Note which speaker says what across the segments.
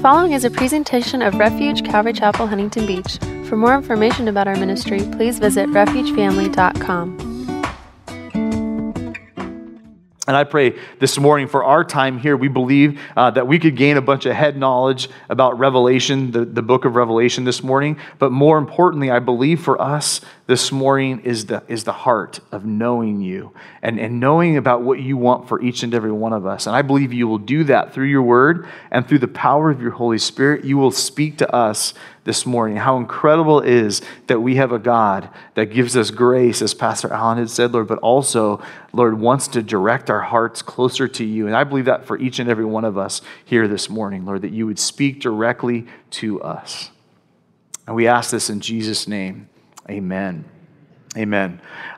Speaker 1: following is a presentation of Refuge Calvary Chapel, Huntington Beach. For more information about our ministry, please visit refugefamily.com.
Speaker 2: And I pray this morning for our time here, we believe that we could gain a bunch of head knowledge about Revelation, the book of Revelation this morning. But more importantly, I believe for us this morning is the heart of knowing you and knowing about what you want for each and every one of us. And I believe you will do that through your word and through the power of your Holy Spirit. You will speak to us this morning. How incredible it is that we have a God that gives us grace, as Pastor Allen had said, Lord, but also, Lord, wants to direct our hearts closer to you. And I believe that for each and every one of us here this morning, Lord, that you would speak directly to us. And we ask this in Jesus' name. Amen. Amen.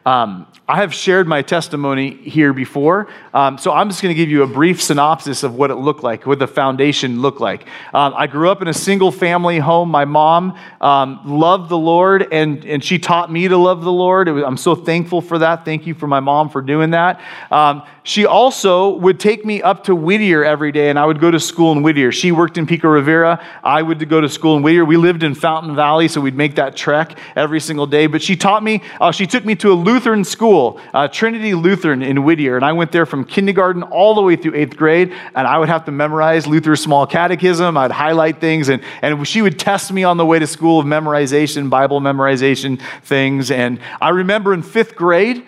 Speaker 2: I have shared my testimony here before, so I'm just going to give you a brief synopsis of what it looked like, what the foundation looked like. I grew up in a single-family home. My mom loved the Lord, and she taught me to love the Lord. I'm so thankful for that. Thank you for my mom for doing that. She also would take me up to Whittier every day, and I would go to school in Whittier. She worked in Pico Rivera. I would go to school in Whittier. We lived in Fountain Valley, so we'd make that trek every single day. But she taught me, she took me to a Lutheran school, Trinity Lutheran in Whittier, and I went there from kindergarten all the way through 8th grade, and I would have to memorize Luther's Small Catechism. I'd highlight things, and she would test me on the way to school of memorization, Bible memorization things. And I remember in 5th grade,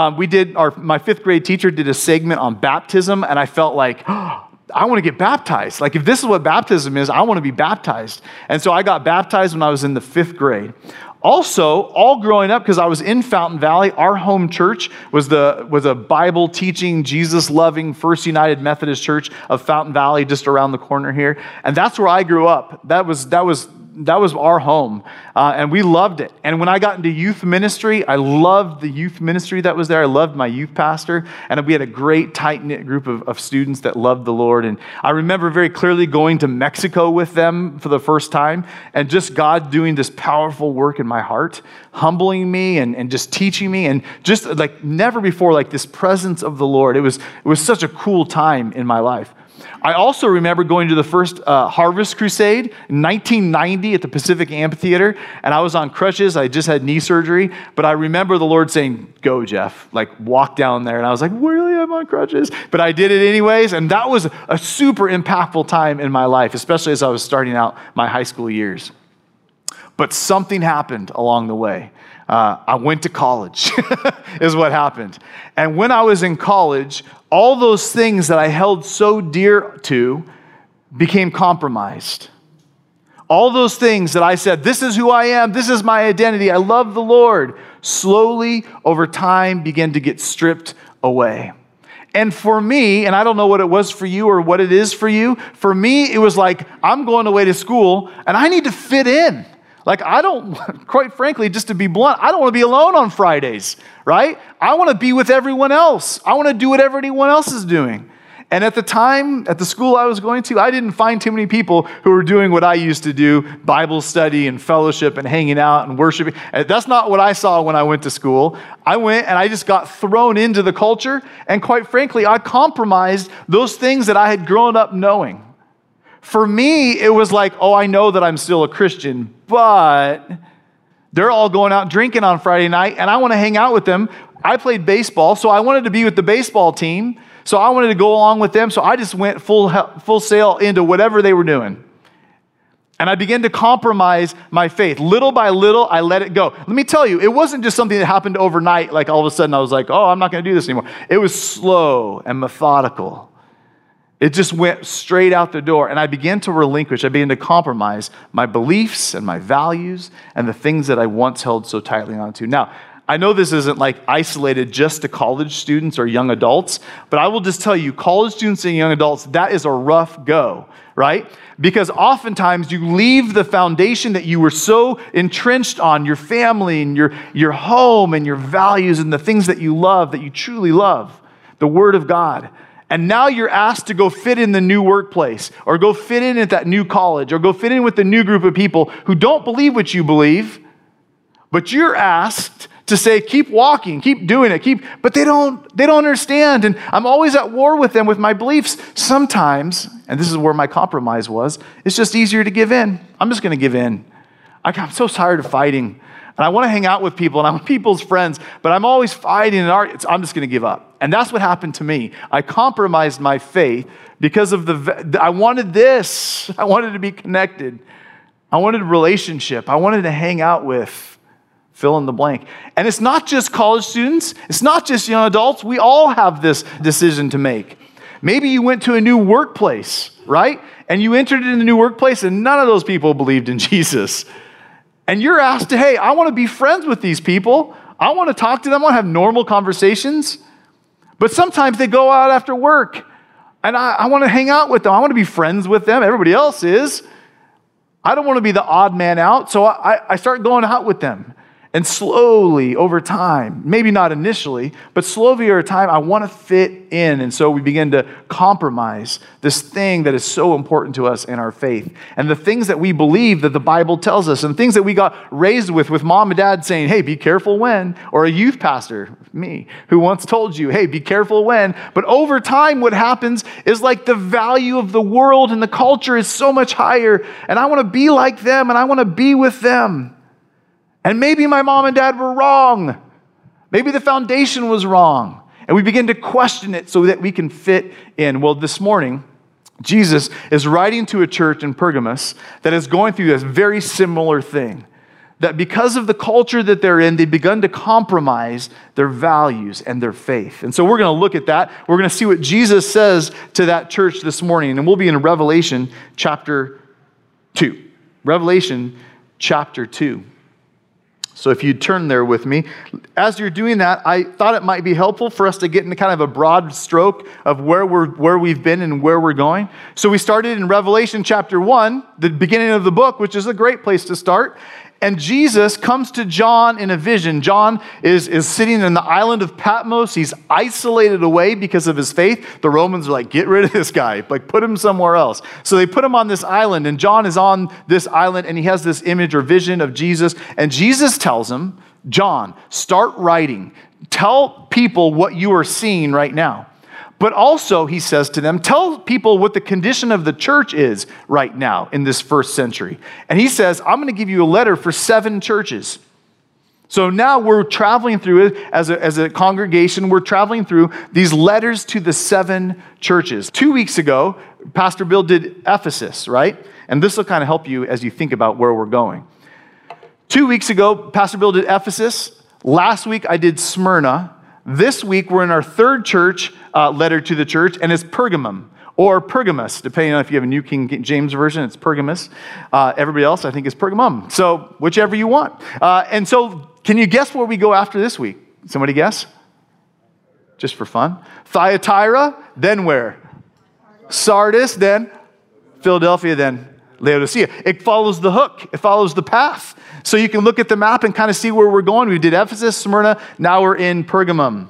Speaker 2: my 5th grade teacher did a segment on baptism, and I felt like, I want to get baptized. Like, if this is what baptism is, I want to be baptized. And so I got baptized when I was in the 5th grade. Also, all growing up, because I was in Fountain Valley, our home church was a Bible-teaching, Jesus-loving First United Methodist Church of Fountain Valley, just around the corner here. And that's where I grew up. That was our home, and we loved it. And when I got into youth ministry, I loved the youth ministry that was there. I loved my youth pastor, and we had a great tight-knit group of students that loved the Lord. And I remember very clearly going to Mexico with them for the first time, and just God doing this powerful work in my heart, humbling me and just teaching me, and just like never before, like this presence of the Lord. It was such a cool time in my life. I also remember going to the first Harvest Crusade in 1990 at the Pacific Amphitheater, and I was on crutches. I just had knee surgery, but I remember the Lord saying, "Go, Jeff," like walk down there. And I was like, really, I'm on crutches? But I did it anyways, and that was a super impactful time in my life, especially as I was starting out my high school years. But something happened along the way. I went to college, is what happened. And when I was in college, all those things that I held so dear to became compromised. All those things that I said, this is who I am, this is my identity, I love the Lord, slowly over time began to get stripped away. And for me, and I don't know what it was for you or what it is for me, it was like, I'm going away to school and I need to fit in. Like, I don't, quite frankly, just to be blunt, I don't want to be alone on Fridays, right? I want to be with everyone else. I want to do whatever anyone else is doing. And at the time, at the school I was going to, I didn't find too many people who were doing what I used to do, Bible study and fellowship and hanging out and worshiping. And that's not what I saw when I went to school. I went and I just got thrown into the culture. And quite frankly, I compromised those things that I had grown up knowing. For me, it was like, oh, I know that I'm still a Christian, but they're all going out drinking on Friday night, and I want to hang out with them. I played baseball, so I wanted to be with the baseball team, so I wanted to go along with them, so I just went full sail into whatever they were doing. And I began to compromise my faith. Little by little, I let it go. Let me tell you, it wasn't just something that happened overnight, like all of a sudden I was like, oh, I'm not going to do this anymore. It was slow and methodical. It just went straight out the door, and I began to relinquish. I began to compromise my beliefs and my values and the things that I once held so tightly onto. Now, I know this isn't like isolated just to college students or young adults, but I will just tell you, college students and young adults, that is a rough go, right? Because oftentimes you leave the foundation that you were so entrenched on, your family and your home and your values and the things that you love, that you truly love, the Word of God. And now you're asked to go fit in the new workplace, or go fit in at that new college, or go fit in with the new group of people who don't believe what you believe, but you're asked to say, keep walking, keep doing it, but they don't understand. And I'm always at war with them with my beliefs. Sometimes, and this is where my compromise was, it's just easier to give in. I'm just going to give in. I'm so tired of fighting. And I want to hang out with people, and I'm people's friends, but I'm always fighting, and I'm just going to give up. And that's what happened to me. I compromised my faith because of I wanted this. I wanted to be connected. I wanted a relationship. I wanted to hang out with fill in the blank. And it's not just college students. It's not just young adults. We all have this decision to make. Maybe you went to a new workplace, right? And you entered in a new workplace, and none of those people believed in Jesus. And you're asked to, hey, I want to be friends with these people. I want to talk to them. I want to have normal conversations. But sometimes they go out after work, and I want to hang out with them. I want to be friends with them. Everybody else is. I don't want to be the odd man out, so I start going out with them. And slowly, over time, maybe not initially, but slowly over time, I want to fit in. And so we begin to compromise this thing that is so important to us in our faith. And the things that we believe that the Bible tells us, and things that we got raised with mom and dad saying, hey, be careful when, or a youth pastor, me, who once told you, hey, be careful when. But over time, what happens is like the value of the world and the culture is so much higher. And I want to be like them, and I want to be with them. And maybe my mom and dad were wrong. Maybe the foundation was wrong. And we begin to question it so that we can fit in. Well, this morning, Jesus is writing to a church in Pergamos that is going through this very similar thing. That because of the culture that they're in, they've begun to compromise their values and their faith. And so we're going to look at that. We're going to see what Jesus says to that church this morning. And we'll be in Revelation chapter 2. Revelation chapter 2. So if you turn there with me, as you're doing that, I thought it might be helpful for us to get into kind of a broad stroke of where we've been and where we're going. So we started in Revelation chapter 1, the beginning of the book, which is a great place to start. And Jesus comes to John in a vision. John is sitting in the island of Patmos. He's isolated away because of his faith. The Romans are like, get rid of this guy, like put him somewhere else. So they put him on this island, and John is on this island, and he has this image or vision of Jesus. And Jesus tells him, John, start writing. Tell people what you are seeing right now. But also, he says to them, tell people what the condition of the church is right now in this first century. And he says, I'm going to give you a letter for 7 churches. So now we're traveling through it as a congregation. We're traveling through these letters to the 7 churches. 2 weeks ago, Pastor Bill did Ephesus, right? And this will kind of help you as you think about where we're going. 2 weeks ago, Pastor Bill did Ephesus. Last week, I did Smyrna. This week, we're in our 3rd church letter to the church, and it's Pergamum or Pergamos, depending on if you have a New King James Version, it's Pergamos. Everybody else, I think, is Pergamum. So whichever you want. And so can you guess where we go after this week? Somebody guess? Just for fun. Thyatira, then where? Sardis, then Philadelphia, then Laodicea. It follows the hook. It follows the path. So you can look at the map and kind of see where we're going. We did Ephesus, Smyrna. Now we're in Pergamum.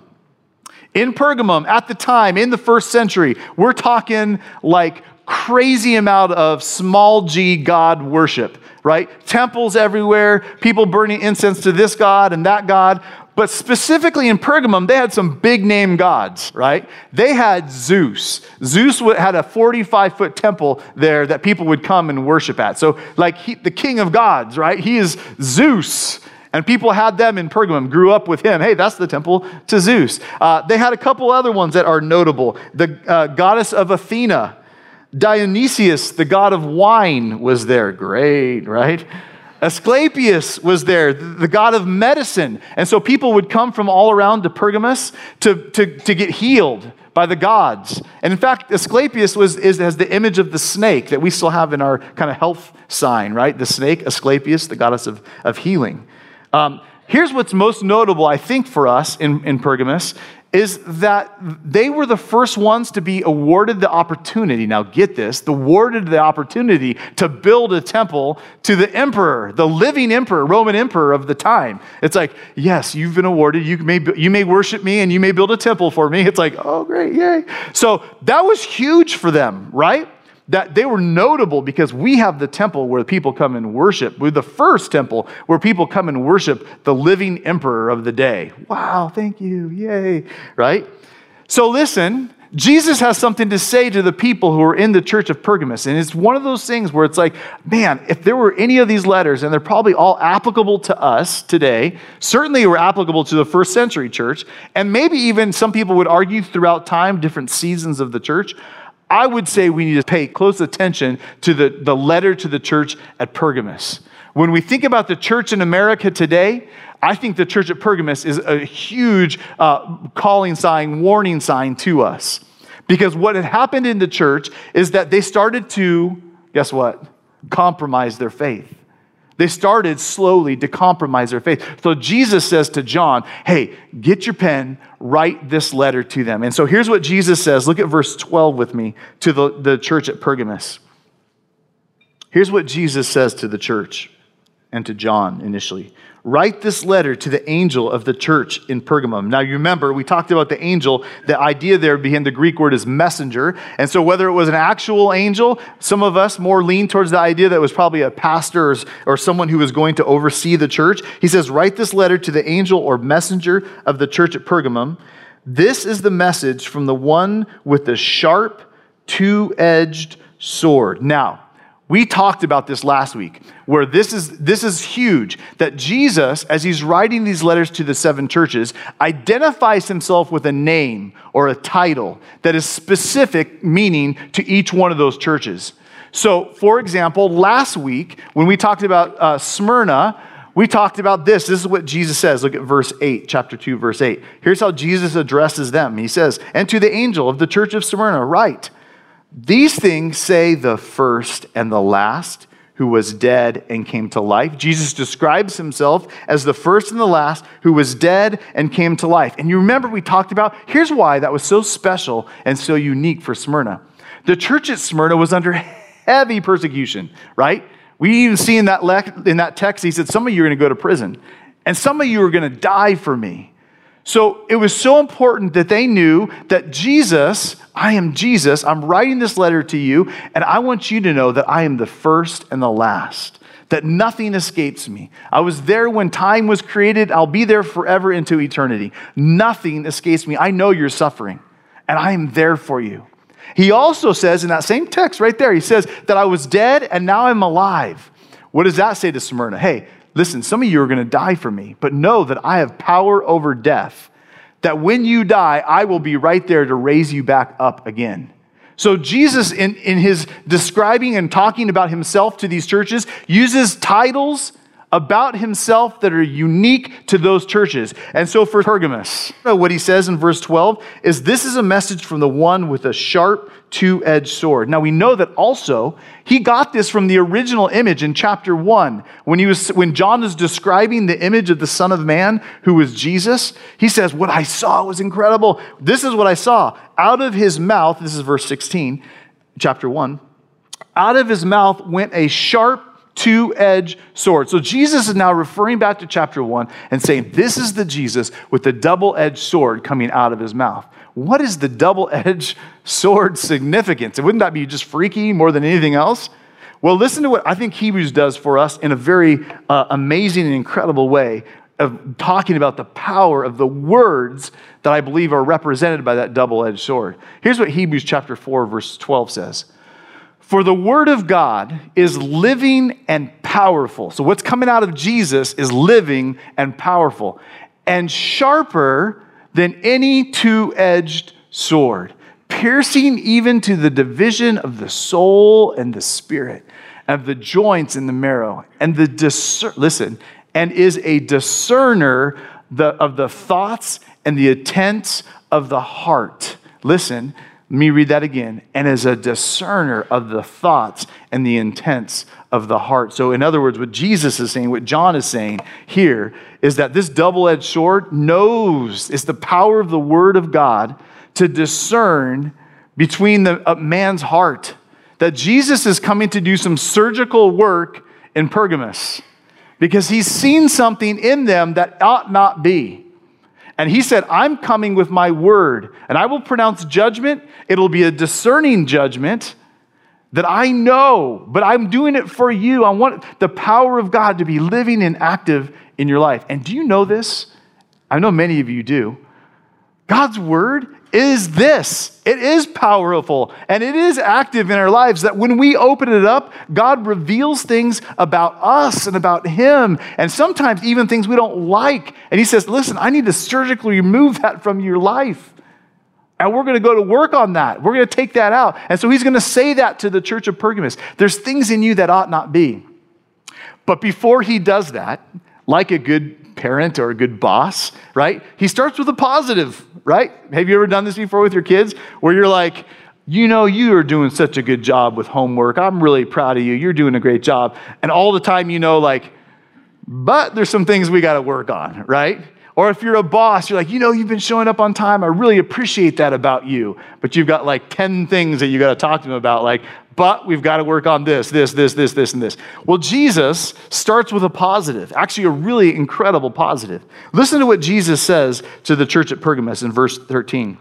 Speaker 2: In Pergamum, at the time, in the 1st century, we're talking like crazy amount of small g God worship, right? Temples everywhere, people burning incense to this God and that God. But specifically in Pergamum, they had some big name gods, right? They had Zeus. Zeus had a 45-foot temple there that people would come and worship at. So like the king of gods, right? He is Zeus. And people had them in Pergamum, grew up with him. Hey, that's the temple to Zeus. They had a couple other ones that are notable. The goddess of Athena. Dionysius, the god of wine, was there. Great, right? Asclepius was there, the god of medicine. And so people would come from all around to Pergamos to get healed by the gods. And in fact, Asclepius has the image of the snake that we still have in our kind of health sign, right? The snake, Asclepius, the goddess of healing. Here's what's most notable, I think, for us in Pergamos, is that they were the first ones to be awarded the opportunity, now get this, awarded the opportunity to build a temple to the emperor, the living emperor, Roman emperor of the time. It's like, yes, you've been awarded, you may worship me and you may build a temple for me. It's like, oh great, yay. So that was huge for them, right? that they were notable because we have the temple where people come and worship. We're the first temple where people come and worship the living emperor of the day. Wow, thank you, yay, right? So listen, Jesus has something to say to the people who are in the church of Pergamos. And it's one of those things where it's like, man, if there were any of these letters, and they're probably all applicable to us today, certainly were applicable to the first century church, and maybe even some people would argue throughout time, different seasons of the church, I would say we need to pay close attention to the letter to the church at Pergamos. When we think about the church in America today, I think the church at Pergamos is a huge calling sign, warning sign to us. Because what had happened in the church is that they started to, guess what? Compromise their faith. They started slowly to compromise their faith. So Jesus says to John, hey, get your pen, write this letter to them. And so here's what Jesus says. Look at verse 12 with me to the church at Pergamos. Here's what Jesus says to the church and to John initially. Write this letter to the angel of the church in Pergamum. Now, you remember, we talked about the angel. The idea there behind the Greek word is messenger. And so whether it was an actual angel, some of us more lean towards the idea that it was probably a pastor or someone who was going to oversee the church. He says, write this letter to the angel or messenger of the church at Pergamum. This is the message from the one with the sharp, two-edged sword. Now, we talked about this last week, where this is huge, that Jesus, as he's writing these letters to the seven churches, identifies himself with a name or a title that is specific meaning to each one of those churches. So, for example, last week, when we talked about Smyrna, we talked about this. This is what Jesus says. Look at verse 8, chapter 2, verse 8. Here's how Jesus addresses them. He says, and to the angel of the church of Smyrna, write, these things say the first and the last, who was dead and came to life. Jesus describes himself as the first and the last, who was dead and came to life. And you remember we talked about, here's why that was so special and so unique for Smyrna. The church at Smyrna was under heavy persecution, right? We even see in that text, he said, some of you are going to go to prison, and some of you are going to die for me. So it was so important that they knew that Jesus, I am Jesus, I'm writing this letter to you, and I want you to know that I am the first and the last, that nothing escapes me. I was there when time was created. I'll be there forever into eternity. Nothing escapes me. I know you're suffering, and I am there for you. He also says in that same text right there, he says that I was dead and now I'm alive. What does that say to Smyrna? Hey, listen, some of you are going to die for me, but know that I have power over death, that when you die, I will be right there to raise you back up again. So Jesus, in his describing and talking about himself to these churches, uses titles about himself that are unique to those churches. And so for Pergamos, what he says in verse 12 is, this is a message from the one with a sharp two-edged sword. Now we know that also he got this from the original image in chapter 1. When John is describing the image of the Son of Man, who was Jesus, he says, what I saw was incredible. This is what I saw. Out of his mouth, this is verse 16, chapter 1, out of his mouth went a sharp two-edged sword. So Jesus is now referring back to chapter 1 and saying, this is the Jesus with the double-edged sword coming out of his mouth. What is the double-edged sword significance? Wouldn't that be just freaky more than anything else? Well, listen to what I think Hebrews does for us in a very amazing and incredible way of talking about the power of the words that I believe are represented by that double-edged sword. Here's what Hebrews chapter 4, verse 12 says. For the word of God is living and powerful. So what's coming out of Jesus is living and powerful, and sharper than any two-edged sword, piercing even to the division of the soul and the spirit, of the joints and the marrow, and and is a discerner of the thoughts and the intents of the heart. Listen. Let me read that again. And as a discerner of the thoughts and the intents of the heart. So in other words, what Jesus is saying, what John is saying here, is that this double-edged sword knows, it's the power of the word of God to discern between the man's heart. That Jesus is coming to do some surgical work in Pergamos because he's seen something in them that ought not be. And he said, I'm coming with my word, and I will pronounce judgment. It'll be a discerning judgment that I know, but I'm doing it for you. I want the power of God to be living and active in your life. And do you know this? I know many of you do. God's word is this. It is powerful and it is active in our lives, that when we open it up, God reveals things about us and about him, and sometimes even things we don't like. And he says, listen, I need to surgically remove that from your life. And we're going to go to work on that. We're going to take that out. And so he's going to say that to the church of Pergamos. There's things in you that ought not be. But before he does that, like a good parent or a good boss, right? He starts with a positive, right? Have you ever done this before with your kids? Where you're like, you know, you are doing such a good job with homework. I'm really proud of you. You're doing a great job. And all the time, you know, like, but there's some things we got to work on, right? Or if you're a boss, you're like, you know, you've been showing up on time. I really appreciate that about you. But you've got like 10 things that you got to talk to them about, like, but we've got to work on this, and this. Well, Jesus starts with a positive, actually a really incredible positive. Listen to what Jesus says to the church at Pergamos in verse 13.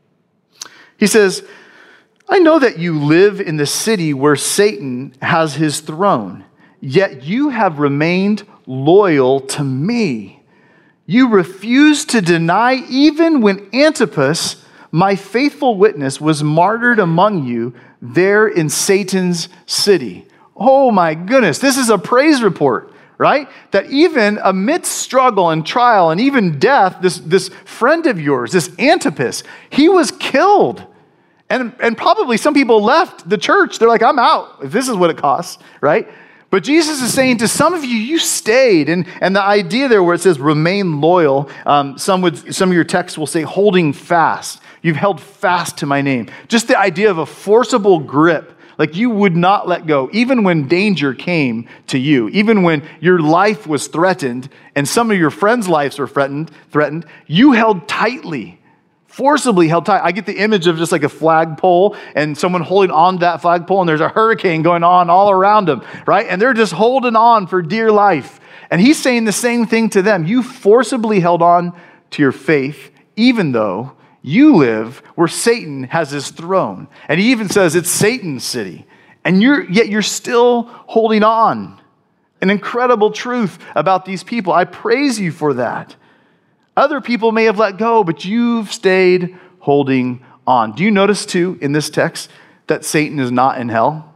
Speaker 2: He says, I know that you live in the city where Satan has his throne, yet you have remained loyal to me. You refused to deny even when Antipas, my faithful witness, was martyred among you there in Satan's city. Oh my goodness, this is a praise report, right? That even amidst struggle and trial and even death, this friend of yours, this Antipas, he was killed. And probably some people left the church. They're like, I'm out if this is what it costs, right? But Jesus is saying to some of you, you stayed. And the idea there where it says remain loyal, some of your texts will say holding fast. You've held fast to my name. Just the idea of a forcible grip, like you would not let go, even when danger came to you, even when your life was threatened and some of your friends' lives were threatened, you held tightly. Forcibly held tight. I get the image of just like a flagpole and someone holding on to that flagpole, and there's a hurricane going on all around them, right? And they're just holding on for dear life. And he's saying the same thing to them. You forcibly held on to your faith, even though you live where Satan has his throne. And he even says it's Satan's city. And yet you're still holding on. An incredible truth about these people. I praise you for that. Other people may have let go, but you've stayed holding on. Do you notice too in this text that Satan is not in hell?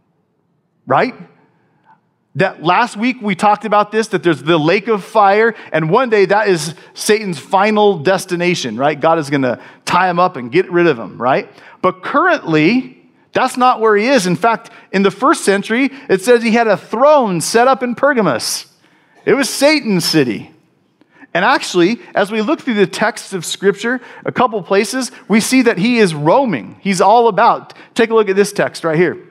Speaker 2: Right? That last week we talked about this, that there's the lake of fire, and one day that is Satan's final destination, right? God is going to tie him up and get rid of him, right? But currently, that's not where he is. In fact, in the first century, it says he had a throne set up in Pergamos. It was Satan's city. And actually, as we look through the texts of Scripture, a couple places, we see that he is roaming. He's all about. Take a look at this text right here.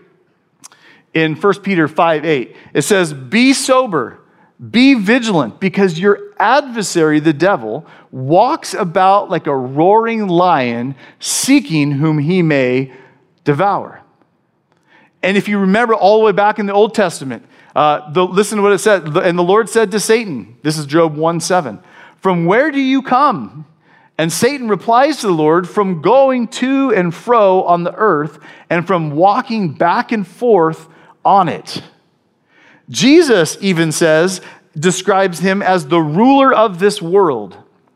Speaker 2: In 1 Peter 5:8, it says, be sober, be vigilant, because your adversary, the devil, walks about like a roaring lion, seeking whom he may devour. And if you remember all the way back in the Old Testament, listen to what it said. And the Lord said to Satan, this is Job 1:7, from where do you come? And Satan replies to the Lord, from going to and fro on the earth and from walking back and forth on it. Jesus even describes him as the ruler of this world.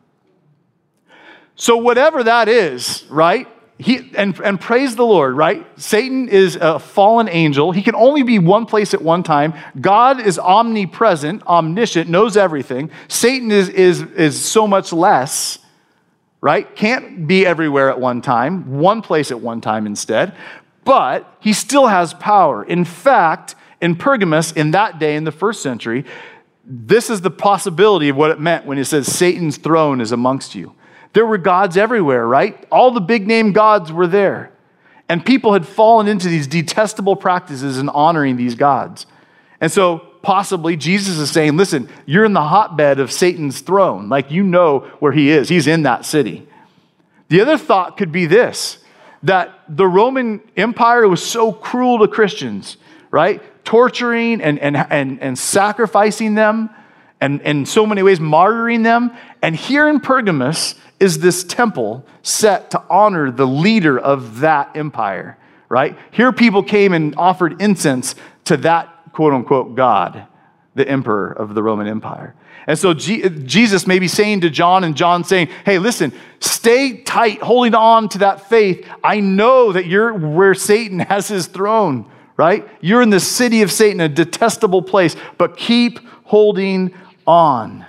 Speaker 2: So whatever that is, right? And praise the Lord, right? Satan is a fallen angel. He can only be one place at one time. God is omnipresent, omniscient, knows everything. Satan is so much less, right? Can't be everywhere at one time, one place at one time instead. But he still has power. In fact, in Pergamos, in that day, in the first century, this is the possibility of what it meant when it says Satan's throne is amongst you. There were gods everywhere, right? All the big name gods were there. And people had fallen into these detestable practices in honoring these gods. And so possibly Jesus is saying, listen, you're in the hotbed of Satan's throne. Like you know where he is. He's in that city. The other thought could be this, that the Roman Empire was so cruel to Christians, right? Torturing and sacrificing them, and in so many ways martyring them. And here in Pergamos is this temple set to honor the leader of that empire, right? Here people came and offered incense to that quote-unquote God, the emperor of the Roman Empire. And so Jesus may be saying to John, and John saying, hey, listen, stay tight, holding on to that faith. I know that you're where Satan has his throne, right? You're in the city of Satan, a detestable place, but keep holding on.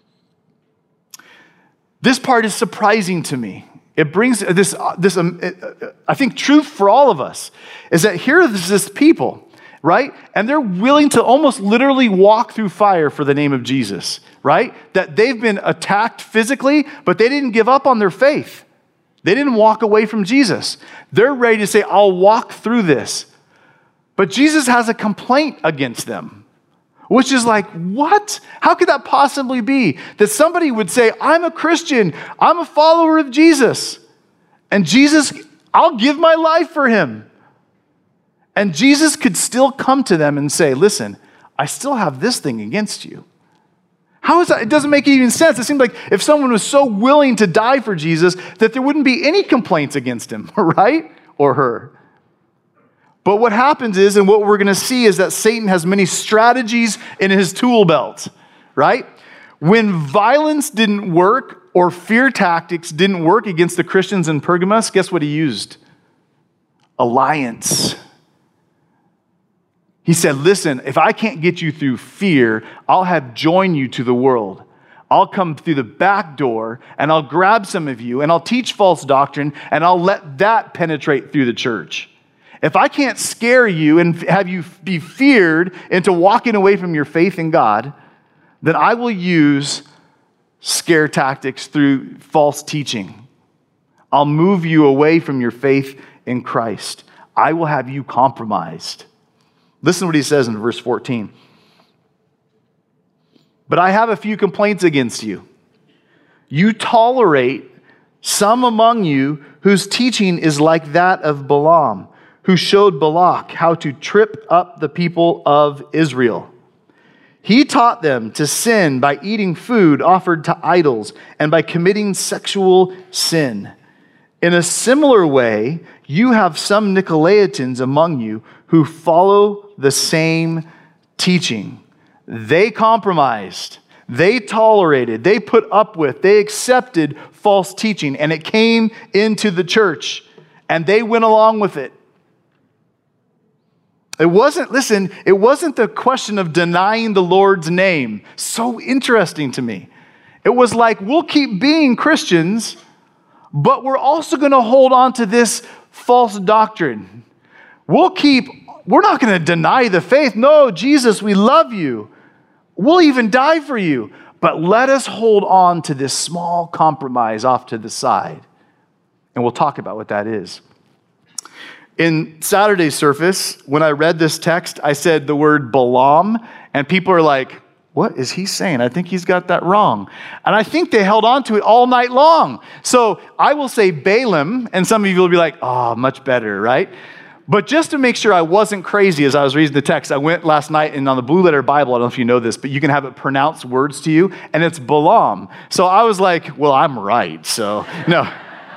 Speaker 2: This part is surprising to me. It brings this I think truth for all of us is that here is this people, right? And they're willing to almost literally walk through fire for the name of Jesus, right? That they've been attacked physically, but they didn't give up on their faith. They didn't walk away from Jesus. They're ready to say, I'll walk through this. But Jesus has a complaint against them, which is like, what? How could that possibly be? That somebody would say, I'm a Christian, I'm a follower of Jesus, and Jesus, I'll give my life for him. And Jesus could still come to them and say, listen, I still have this thing against you. How is that? It doesn't make even sense. It seems like if someone was so willing to die for Jesus, that there wouldn't be any complaints against him, right? Or her. But what happens is, and what we're going to see is that Satan has many strategies in his tool belt, right? When violence didn't work or fear tactics didn't work against the Christians in Pergamos, guess what he used? Alliance. He said, listen, if I can't get you through fear, I'll have join you to the world. I'll come through the back door and I'll grab some of you and I'll teach false doctrine and I'll let that penetrate through the church. If I can't scare you and have you be feared into walking away from your faith in God, then I will use scare tactics through false teaching. I'll move you away from your faith in Christ. I will have you compromised. Listen to what he says in verse 14. But I have a few complaints against you. You tolerate some among you whose teaching is like that of Balaam, who showed Balak how to trip up the people of Israel. He taught them to sin by eating food offered to idols and by committing sexual sin. In a similar way, you have some Nicolaitans among you who follow the same teaching. They compromised, they tolerated, they put up with, they accepted false teaching, and it came into the church, and they went along with it. It wasn't the question of denying the Lord's name. So interesting to me. It was like, we'll keep being Christians, but we're also going to hold on to this false doctrine. We're not going to deny the faith. No, Jesus, we love you. We'll even die for you. But let us hold on to this small compromise off to the side. And we'll talk about what that is. In Saturday's service, when I read this text, I said the word Balaam, and people are like, what is he saying? I think he's got that wrong. And I think they held on to it all night long. So I will say Balaam, and some of you will be like, oh, much better, right? But just to make sure I wasn't crazy as I was reading the text, I went last night and on the Blue Letter Bible, I don't know if you know this, but you can have it pronounce words to you, and it's Balaam. So I was like, well, I'm right, so no.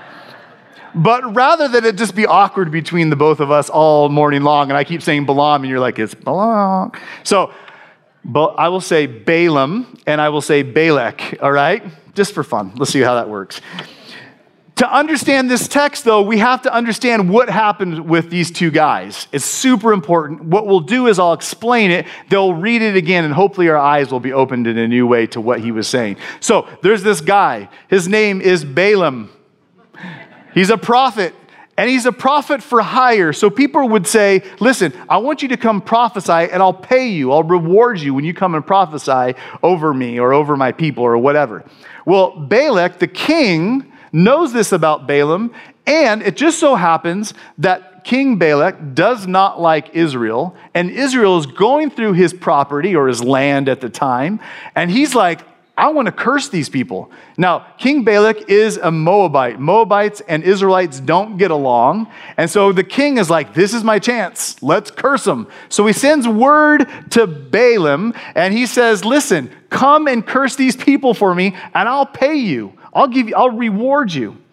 Speaker 2: But rather than it just be awkward between the both of us all morning long, and I keep saying Balaam, and you're like, it's Balaam. So I will say Balaam, and I will say Balak, all right? Just for fun. Let's see how that works. To understand this text, though, we have to understand what happened with these two guys. It's super important. What we'll do is I'll explain it. They'll read it again, and hopefully our eyes will be opened in a new way to what he was saying. So there's this guy. His name is Balaam. He's a prophet, and he's a prophet for hire. So people would say, listen, I want you to come prophesy, and I'll pay you. I'll reward you when you come and prophesy over me or over my people or whatever. Well, Balak, the king, knows this about Balaam, and it just so happens that King Balak does not like Israel, and Israel is going through his property or his land at the time, and he's like, I want to curse these people. Now, King Balak is a Moabite. Moabites and Israelites don't get along. And so the king is like, this is my chance. Let's curse them. So he sends word to Balaam and he says, listen, come and curse these people for me and I'll pay you. I'll reward you.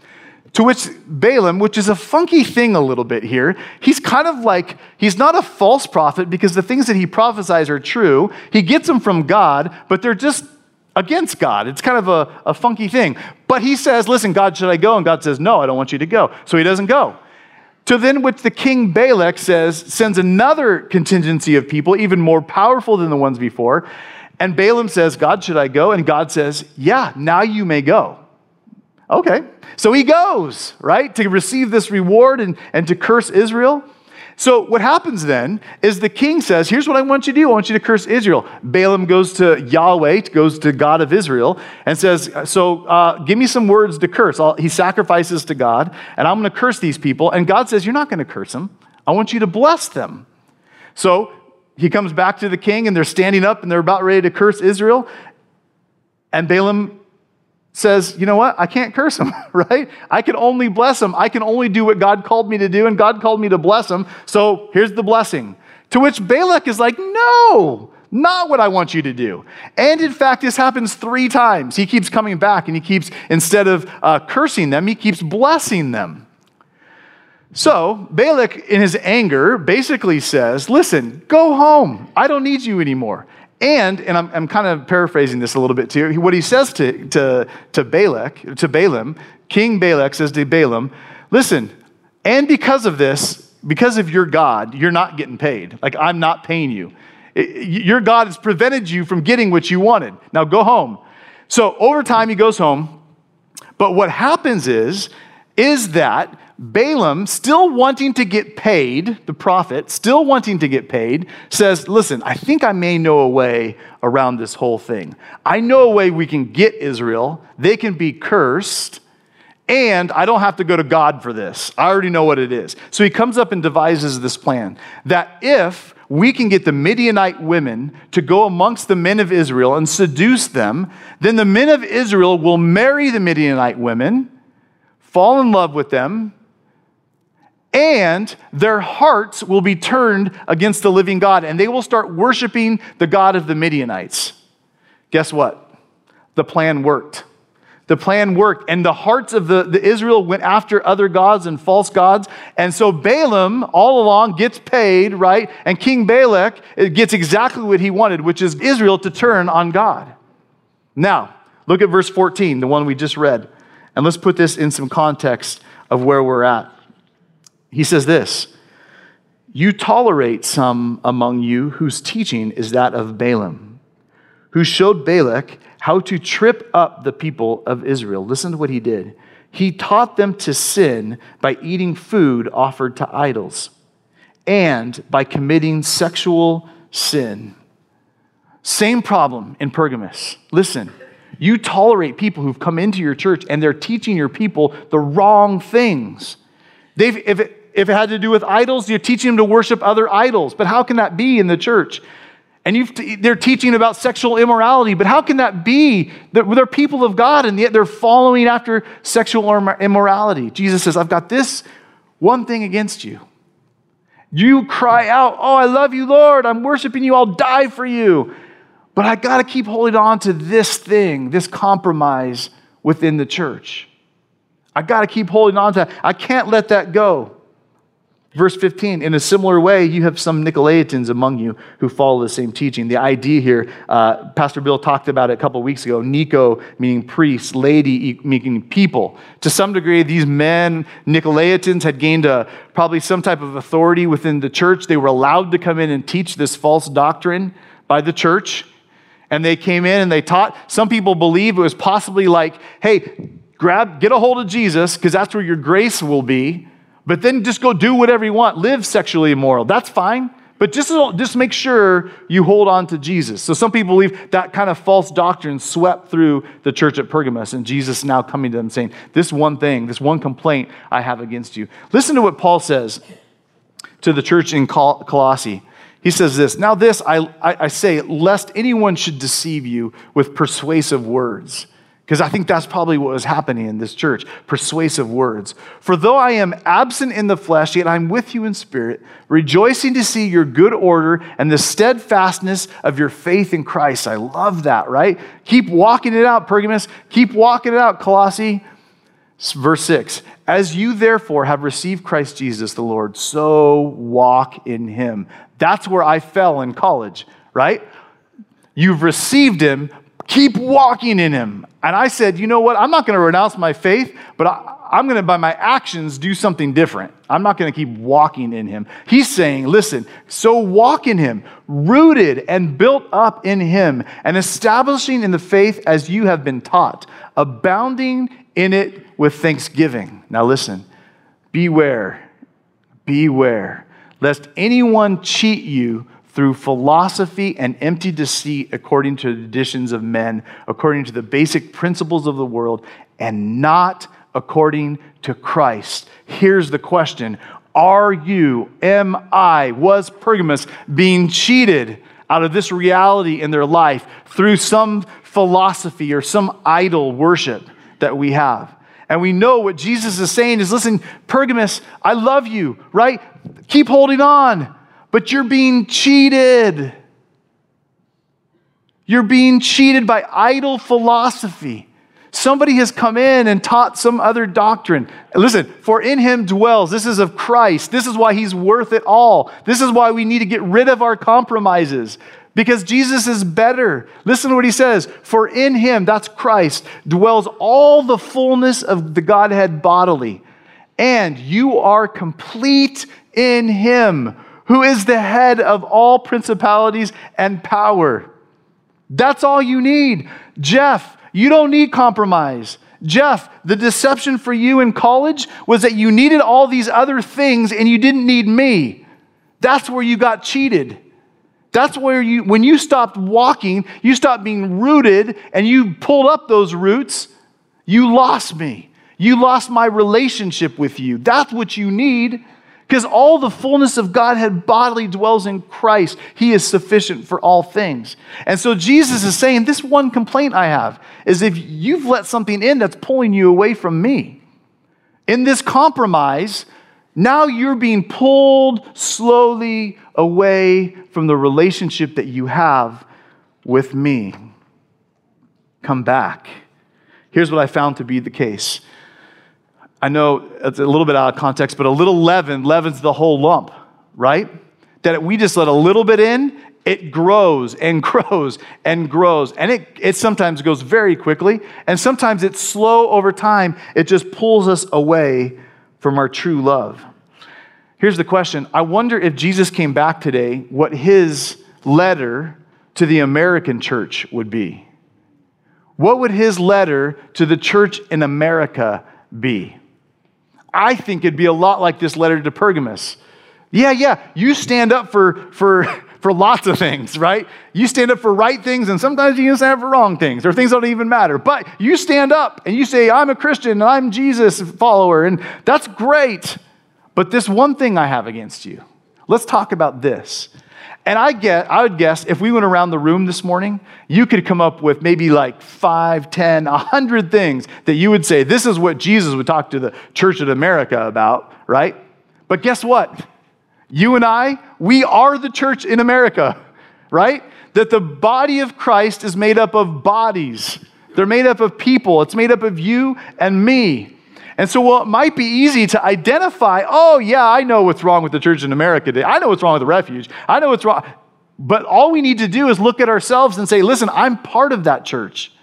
Speaker 2: To which Balaam, which is a funky thing a little bit here, he's kind of like, he's not a false prophet because the things that he prophesies are true. He gets them from God, but they're just against God. It's kind of a funky thing. But he says, listen, God, should I go? And God says, no, I don't want you to go. So he doesn't go. To then which the king Balak sends another contingency of people, even more powerful than the ones before. And Balaam says, God, should I go? And God says, yeah, now you may go. Okay. So he goes, right, to receive this reward and to curse Israel. So what happens then is the king says, here's what I want you to do. I want you to curse Israel. Balaam goes to Yahweh, goes to God of Israel, and says, give me some words to curse. He sacrifices to God, and I'm going to curse these people. And God says, you're not going to curse them. I want you to bless them. So he comes back to the king, and they're standing up, and they're about ready to curse Israel. And Balaam says, you know what? I can't curse them, right? I can only bless them. I can only do what God called me to do, and God called me to bless them. So here's the blessing. To which Balak is like, no, not what I want you to do. And in fact, this happens 3 times. He keeps coming back, and he keeps, instead of cursing them, he keeps blessing them. So Balak, in his anger, basically says, listen, go home. I don't need you anymore. And I'm kind of paraphrasing this a little bit too. What he says to Balaam, King Balak says to Balaam, listen, and because of this, because of your God, you're not getting paid. Like, I'm not paying you. Your God has prevented you from getting what you wanted. Now go home. So over time, he goes home. But what happens is that Balaam, still wanting to get paid, the prophet, still wanting to get paid, says, listen, I think I may know a way around this whole thing. I know a way we can get Israel. They can be cursed, and I don't have to go to God for this. I already know what it is. So he comes up and devises this plan that if we can get the Midianite women to go amongst the men of Israel and seduce them, then the men of Israel will marry the Midianite women, fall in love with them, and their hearts will be turned against the living God, and they will start worshiping the God of the Midianites. Guess what? The plan worked. The plan worked, and the hearts of the Israel went after other gods and false gods, and so Balaam all along gets paid, right? And King Balak gets exactly what he wanted, which is Israel to turn on God. Now, look at verse 14, the one we just read, and let's put this in some context of where we're at. He says this, you tolerate some among you whose teaching is that of Balaam, who showed Balak how to trip up the people of Israel. Listen to what he did. He taught them to sin by eating food offered to idols and by committing sexual sin. Same problem in Pergamos. Listen, you tolerate people who've come into your church and they're teaching your people the wrong things. If it had to do with idols, you're teaching them to worship other idols. But how can that be in the church? And they're teaching about sexual immorality. But how can that be? They're people of God, and yet they're following after sexual immorality. Jesus says, I've got this one thing against you. You cry out, oh, I love you, Lord. I'm worshiping you. I'll die for you. But I got to keep holding on to this thing, this compromise within the church. I got to keep holding on to that. I can't let that go. Verse 15, in a similar way, you have some Nicolaitans among you who follow the same teaching. The idea here, Pastor Bill talked about it a couple of weeks ago. Nico meaning priests, laity meaning people. To some degree, these men, Nicolaitans, had gained probably some type of authority within the church. They were allowed to come in and teach this false doctrine by the church. And they came in and they taught. Some people believe it was possibly like, hey, get a hold of Jesus because that's where your grace will be. But then just go do whatever you want. Live sexually immoral. That's fine. But just make sure you hold on to Jesus. So some people believe that kind of false doctrine swept through the church at Pergamos, and Jesus now coming to them saying, this one thing, this one complaint I have against you. Listen to what Paul says to the church in Colossae. He says this, now this I say, lest anyone should deceive you with persuasive words. Because I think that's probably what was happening in this church, persuasive words. For though I am absent in the flesh, yet I'm with you in spirit, rejoicing to see your good order and the steadfastness of your faith in Christ. I love that, right? Keep walking it out, Pergamos. Keep walking it out, Colossae. Verse 6, as you therefore have received Christ Jesus the Lord, so walk in him. That's where I fell in college, right? You've received him, keep walking in him. And I said, you know what? I'm not going to renounce my faith, but I'm going to, by my actions, do something different. I'm not going to keep walking in him. He's saying, listen, so walk in him, rooted and built up in him, and establishing in the faith as you have been taught, abounding in it with thanksgiving. Now listen, beware, lest anyone cheat you through philosophy and empty deceit according to the traditions of men, according to the basic principles of the world, and not according to Christ. Here's the question. Was Pergamos being cheated out of this reality in their life through some philosophy or some idol worship that we have? And we know what Jesus is saying is, listen, Pergamos, I love you, right? Keep holding on, but you're being cheated. You're being cheated by idol philosophy. Somebody has come in and taught some other doctrine. Listen, for in him dwells, this is of Christ. This is why he's worth it all. This is why we need to get rid of our compromises, because Jesus is better. Listen to what he says. For in him, that's Christ, dwells all the fullness of the Godhead bodily. And you are complete in him, who is the head of all principalities and power. That's all you need. Jeff, you don't need compromise. Jeff, the deception for you in college was that you needed all these other things and you didn't need me. That's where you got cheated. That's where when you stopped walking, you stopped being rooted and you pulled up those roots, you lost me. You lost my relationship with you. That's what you need, because all the fullness of Godhead bodily dwells in Christ. He is sufficient for all things. And so Jesus is saying, this one complaint I have is if you've let something in that's pulling you away from me. In this compromise, now you're being pulled slowly away from the relationship that you have with me. Come back. Here's what I found to be the case. I know it's a little bit out of context, but a little leaven leavens the whole lump, right? That if we just let a little bit in, it grows and grows and grows. And it sometimes goes very quickly, and sometimes it's slow over time. It just pulls us away from our true love. Here's the question. I wonder if Jesus came back today, what his letter to the American church would be. What would his letter to the church in America be? I think it'd be a lot like this letter to Pergamos. Yeah, you stand up for lots of things, right? You stand up for right things, and sometimes you stand up for wrong things, or things that don't even matter. But you stand up and you say, I'm a Christian and I'm Jesus follower, and that's great. But this one thing I have against you. Let's talk about this. And I would guess if we went around the room this morning, you could come up with maybe like 5, 10, 100 things that you would say, this is what Jesus would talk to the church of America about, right? But guess what? You and I, we are the church in America, right? That the body of Christ is made up of bodies. They're made up of people. It's made up of you and me. And so while it might be easy to identify, oh yeah, I know what's wrong with the church in America today. I know what's wrong with the Refuge. I know what's wrong. But all we need to do is look at ourselves and say, listen, I'm part of that church.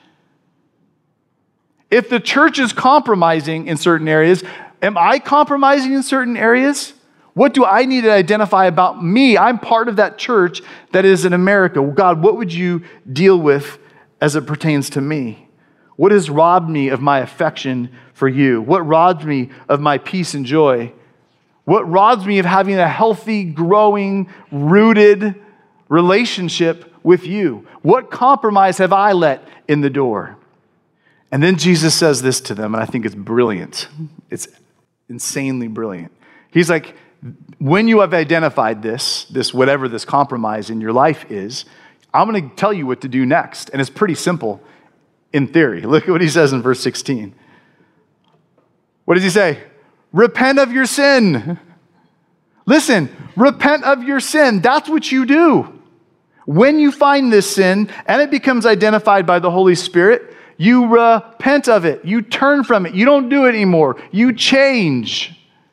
Speaker 2: If the church is compromising in certain areas, am I compromising in certain areas? What do I need to identify about me? I'm part of that church that is in America. God, what would you deal with as it pertains to me? What has robbed me of my affection for you? What robs me of my peace and joy? What robs me of having a healthy, growing, rooted relationship with you? What compromise have I let in the door? And then Jesus says this to them, and I think it's brilliant. It's insanely brilliant. He's like, when you have identified this whatever this compromise in your life is, I'm going to tell you what to do next. And it's pretty simple. In theory, look at what he says in verse 16. What does he say? Repent of your sin. Listen, repent of your sin. That's what you do. When you find this sin and it becomes identified by the Holy Spirit, You repent of it. You turn from it. You don't do it anymore. You change.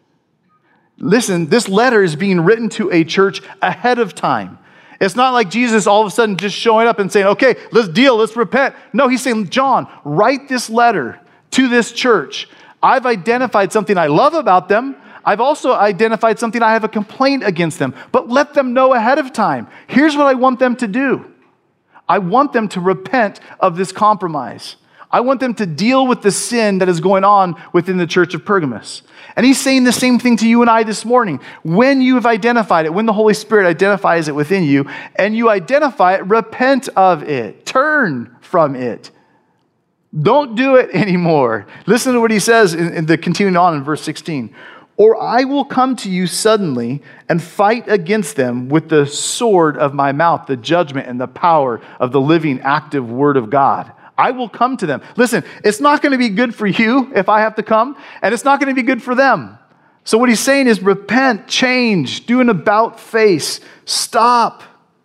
Speaker 2: Listen, this letter is being written to a church ahead of time. It's not like Jesus all of a sudden just showing up and saying, okay, let's deal, let's repent. No, he's saying, John, write this letter to this church. I've identified something I love about them. I've also identified something I have a complaint against them. But let them know ahead of time. Here's what I want them to do. I want them to repent of this compromise. I want them to deal with the sin that is going on within the church of Pergamos. And he's saying the same thing to you and I this morning. When you have identified it, when the Holy Spirit identifies it within you, and you identify it, repent of it. Turn from it. Don't do it anymore. Listen to what he says in the continuing on in verse 16. Or I will come to you suddenly and fight against them with the sword of my mouth, the judgment and the power of the living, active word of God. I will come to them. Listen, it's not going to be good for you if I have to come, and it's not going to be good for them. So what he's saying is repent, change, do an about face, stop.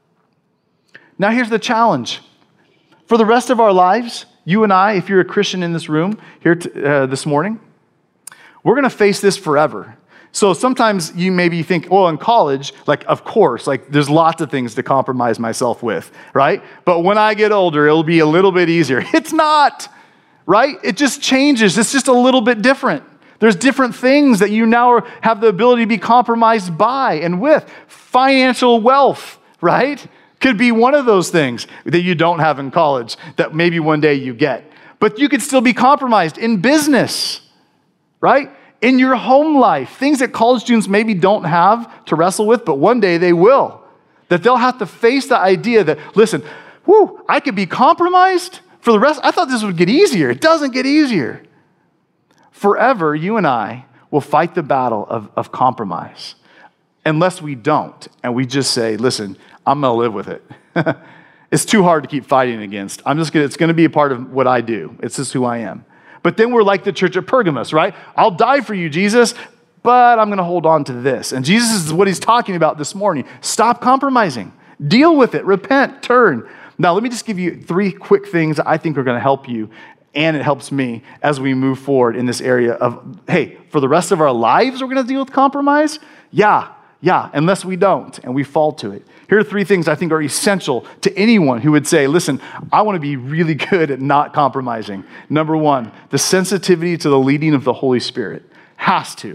Speaker 2: Now here's the challenge. For the rest of our lives, you and I, if you're a Christian in this room here this morning, we're going to face this forever. So sometimes you maybe think, well, in college, like, of course, like there's lots of things to compromise myself with, right? But when I get older, it'll be a little bit easier. It's not, right? It just changes. It's just a little bit different. There's different things that you now have the ability to be compromised by and with. Financial wealth, right? Could be one of those things that you don't have in college that maybe one day you get. But you could still be compromised in business, right? In your home life, things that college students maybe don't have to wrestle with, but one day they will. That they'll have to face the idea that, listen, I could be compromised for the rest. I thought this would get easier. It doesn't get easier. Forever, you and I will fight the battle of compromise unless we don't. And we just say, listen, I'm going to live with it. It's too hard to keep fighting against. It's going to be a part of what I do. It's just who I am. But then we're like the church at Pergamos, right? I'll die for you, Jesus, but I'm going to hold on to this. And Jesus is what he's talking about this morning. Stop compromising. Deal with it. Repent. Turn. Now, let me just give you 3 quick things that I think are going to help you, and it helps me as we move forward in this area of, hey, for the rest of our lives, we're going to deal with compromise? Yeah, unless we don't and we fall to it. Here are 3 things I think are essential to anyone who would say, listen, I want to be really good at not compromising. Number 1, the sensitivity to the leading of the Holy Spirit. Has to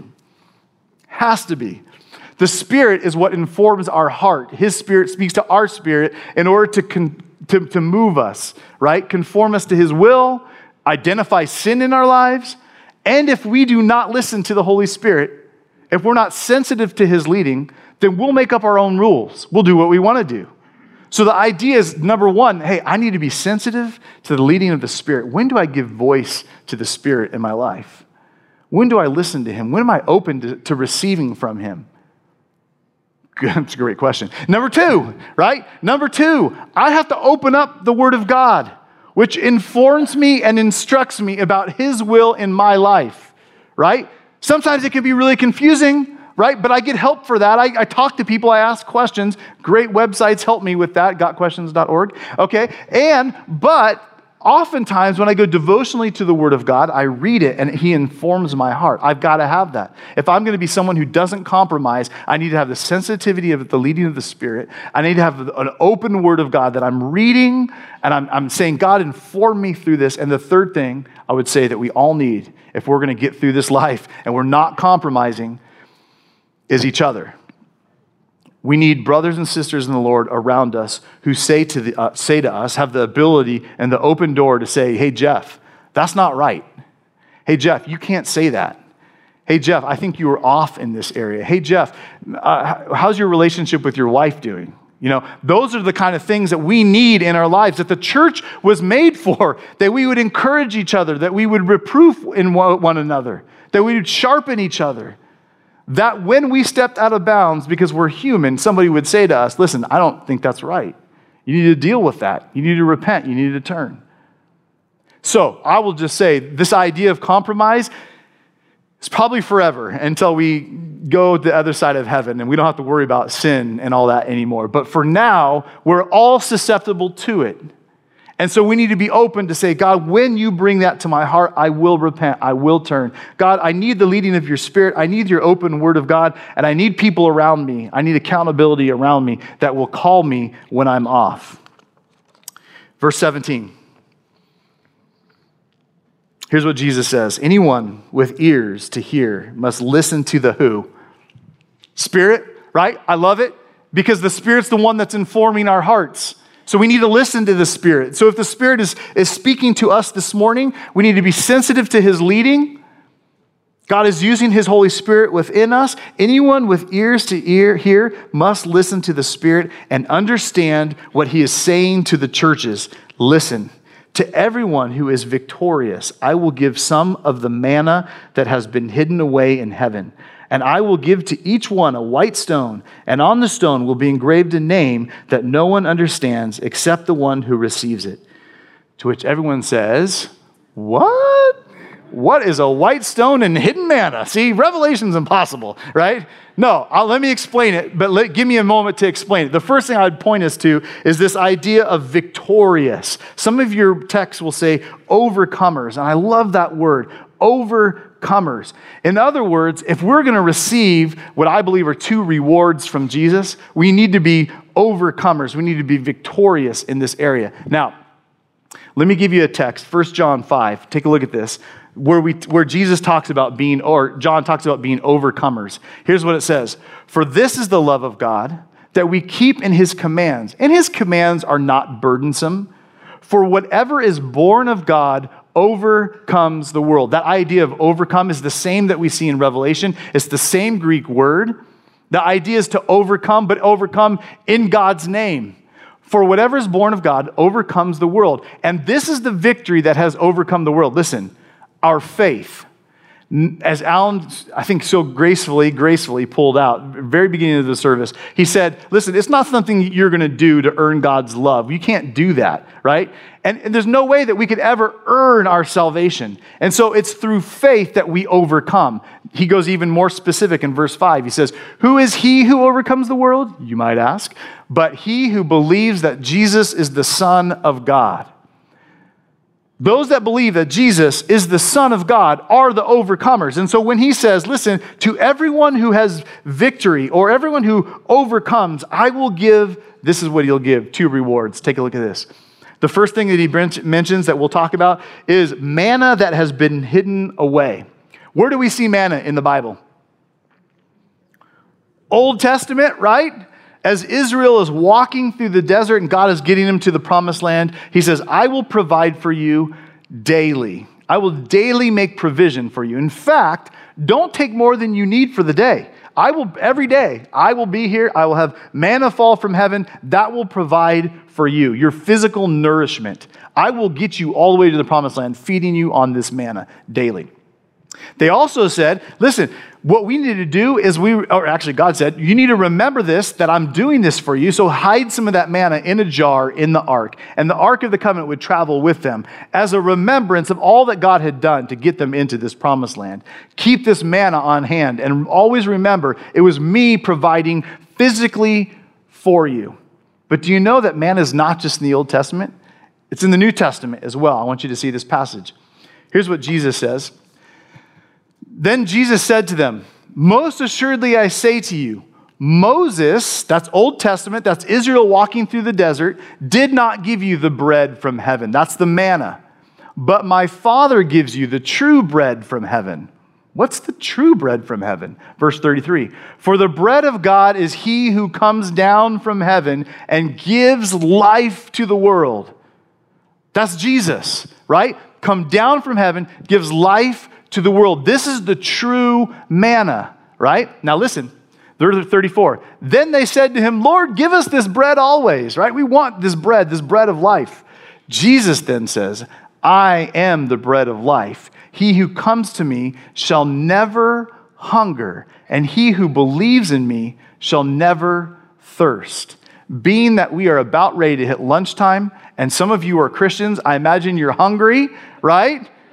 Speaker 2: be. The Spirit is what informs our heart. His Spirit speaks to our spirit in order to move us, right? Conform us to His will, identify sin in our lives. And if we do not listen to the Holy Spirit, if we're not sensitive to His leading, then we'll make up our own rules. We'll do what we want to do. So the idea is, number 1, hey, I need to be sensitive to the leading of the Spirit. When do I give voice to the Spirit in my life? When do I listen to Him? When am I open to receiving from Him? That's a great question. Number 2, right? Number 2, I have to open up the Word of God, which informs me and instructs me about His will in my life, right? Sometimes it can be really confusing, right? But I get help for that. I talk to people, I ask questions. Great websites help me with that, gotquestions.org, okay? But oftentimes when I go devotionally to the Word of God, I read it and He informs my heart. I've got to have that. If I'm going to be someone who doesn't compromise, I need to have the sensitivity of the leading of the Spirit. I need to have an open Word of God that I'm reading and I'm saying, God, inform me through this. And the third thing I would say that we all need if we're going to get through this life and we're not compromising is each other. We need brothers and sisters in the Lord around us who say to us, have the ability and the open door to say, hey, Jeff, that's not right. Hey, Jeff, you can't say that. Hey, Jeff, I think you were off in this area. Hey, Jeff, how's your relationship with your wife doing? You know, those are the kind of things that we need in our lives, that the church was made for, that we would encourage each other, that we would reproof in one another, that we would sharpen each other. That when we stepped out of bounds because we're human, somebody would say to us, listen, I don't think that's right. You need to deal with that. You need to repent. You need to turn. So I will just say this idea of compromise is probably forever until we go to the other side of heaven and we don't have to worry about sin and all that anymore. But for now, we're all susceptible to it. And so we need to be open to say, God, when you bring that to my heart, I will repent. I will turn. God, I need the leading of your Spirit. I need your open word of God. And I need people around me. I need accountability around me that will call me when I'm off. Verse 17. Here's what Jesus says. Anyone with ears to hear must listen to the who? Spirit, right? I love it because the Spirit's the one that's informing our hearts. So we need to listen to the Spirit. So if the Spirit is speaking to us this morning, we need to be sensitive to his leading. God is using his Holy Spirit within us. Anyone with ears to hear must listen to the Spirit and understand what he is saying to the churches. Listen, to everyone who is victorious, I will give some of the manna that has been hidden away in heaven. And I will give to each one a white stone, and on the stone will be engraved a name that no one understands except the one who receives it. To which everyone says, what? What is a white stone and hidden manna? See, Revelation's impossible, right? No, let me explain it, but give me a moment to explain it. The first thing I'd point us to is this idea of victorious. Some of your texts will say overcomers, and I love that word, overcomers. In other words, if we're going to receive what I believe are two rewards from Jesus, we need to be overcomers. We need to be victorious in this area. Now, let me give you a text, 1 John 5. Take a look at this, where Jesus talks about being, or John talks about being overcomers. Here's what it says. For this is the love of God, that we keep in his commands. And his commands are not burdensome. For whatever is born of God overcomes the world. That idea of overcome is the same that we see in Revelation. It's the same Greek word. The idea is to overcome, but overcome in God's name. For whatever is born of God overcomes the world. And this is the victory that has overcome the world. Listen, our faith. As Alan, I think, so gracefully pulled out, very beginning of the service, he said, listen, it's not something you're going to do to earn God's love. You can't do that, right? And there's no way that we could ever earn our salvation. And so it's through faith that we overcome. He goes even more specific in verse 5. He says, who is he who overcomes the world? You might ask. But he who believes that Jesus is the Son of God. Those that believe that Jesus is the Son of God are the overcomers. And so when he says, listen, to everyone who has victory or everyone who overcomes, I will give, this is what he'll give, two rewards. Take a look at this. The first thing that he mentions that we'll talk about is manna that has been hidden away. Where do we see manna in the Bible? Old Testament, right? As Israel is walking through the desert and God is getting them to the promised land, he says, I will provide for you daily. I will daily make provision for you. In fact, don't take more than you need for the day. Every day, I will be here. I will have manna fall from heaven. That will provide for you, your physical nourishment. I will get you all the way to the promised land, feeding you on this manna daily. They also said, listen, what we need to do is God said, you need to remember this, that I'm doing this for you. So hide some of that manna in a jar in the ark. And the ark of the covenant would travel with them as a remembrance of all that God had done to get them into this promised land. Keep this manna on hand and always remember it was me providing physically for you. But do you know that manna is not just in the Old Testament? It's in the New Testament as well. I want you to see this passage. Here's what Jesus says. Then Jesus said to them, most assuredly I say to you, Moses, that's Old Testament, that's Israel walking through the desert, did not give you the bread from heaven. That's the manna. But my Father gives you the true bread from heaven. What's the true bread from heaven? Verse 33, for the bread of God is he who comes down from heaven and gives life to the world. That's Jesus, right? Come down from heaven, gives life to the world. This is the true manna, right? Now listen, verse 34. Then they said to him, Lord, give us this bread always, right? We want this bread of life. Jesus then says, I am the bread of life. He who comes to me shall never hunger, and he who believes in me shall never thirst. Being that we are about ready to hit lunchtime, and some of you are Christians, I imagine you're hungry, right?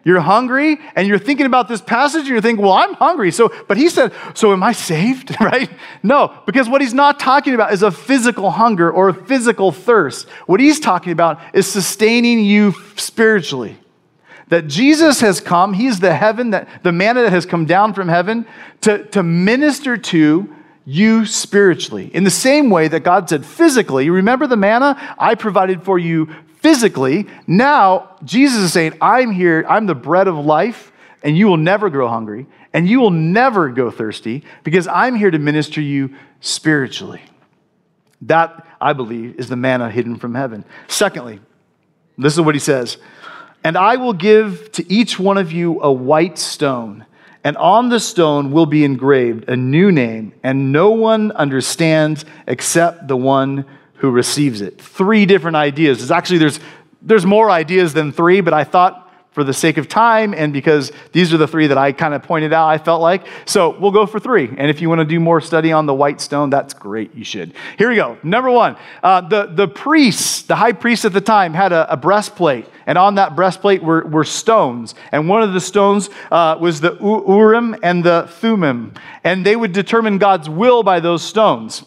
Speaker 2: You're hungry, and you're thinking about this passage, and you're thinking, well, I'm hungry. But he said, so am I saved, right? No, because what he's not talking about is a physical hunger or a physical thirst. What he's talking about is sustaining you spiritually. That Jesus has come, he's the manna that has come down from heaven to minister to you spiritually. In the same way that God said physically, remember the manna I provided for you physically. Now, Jesus is saying, I'm here, I'm the bread of life, and you will never grow hungry, and you will never go thirsty, because I'm here to minister you spiritually. That, I believe, is the manna hidden from heaven. Secondly, this is what he says, and I will give to each one of you a white stone, and on the stone will be engraved a new name, and no one understands except the one who receives it. 3 different ideas. There's more ideas than 3, but I thought for the sake of time and because these are the 3 that I kind of pointed out, I felt like. So we'll go for 3. And if you want to do more study on the white stone, that's great. You should. Here we go. Number 1, the priests, the high priest at the time had a breastplate. And on that breastplate were stones. And one of the stones was the Urim and the Thummim. And they would determine God's will by those stones.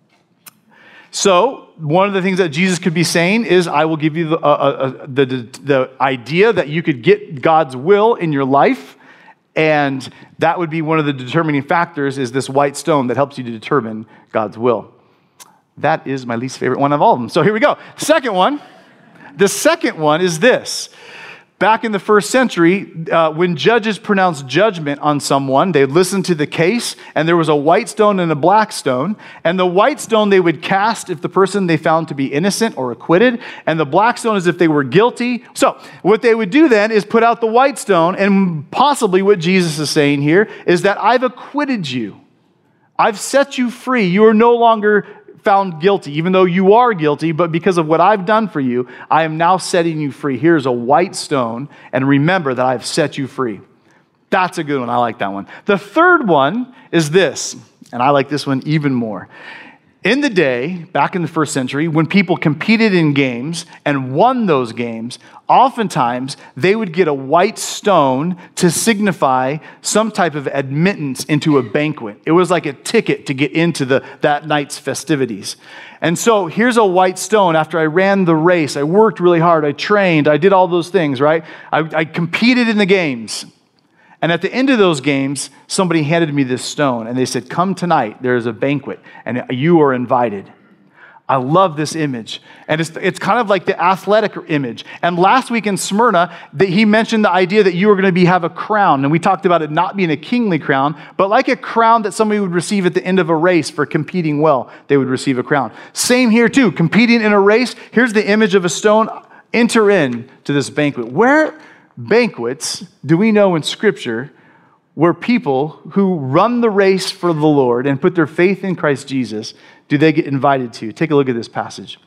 Speaker 2: So one of the things that Jesus could be saying is, I will give you the idea that you could get God's will in your life, and that would be one of the determining factors is this white stone that helps you to determine God's will. That is my least favorite one of all of them. So here we go. The second one is this. Back in the first century, when judges pronounced judgment on someone, they'd listen to the case, and there was a white stone and a black stone. And the white stone they would cast if the person they found to be innocent or acquitted, and the black stone is if they were guilty. So what they would do then is put out the white stone, and possibly what Jesus is saying here is that I've acquitted you. I've set you free. You are no longer found guilty, even though you are guilty, but because of what I've done for you, I am now setting you free. Here's a white stone, and remember that I've set you free. That's a good one. I like that one. The third one is this, and I like this one even more. In the day, back in the first century, when people competed in games and won those games, oftentimes they would get a white stone to signify some type of admittance into a banquet. It was like a ticket to get into that night's festivities. And so here's a white stone. After I ran the race, I worked really hard, I trained, I did all those things, right? I competed in the games. And at the end of those games, somebody handed me this stone, and they said, come tonight, there is a banquet, and you are invited. I love this image. And it's kind of like the athletic image. And last week in Smyrna, he mentioned the idea that you were going to have a crown. And we talked about it not being a kingly crown, but like a crown that somebody would receive at the end of a race for competing well. They would receive a crown. Same here too, competing in a race. Here's the image of a stone. Enter in to this banquet. Where banquets do we know in Scripture where people who run the race for the Lord and put their faith in Christ Jesus, do they get invited to? Take a look at this passage.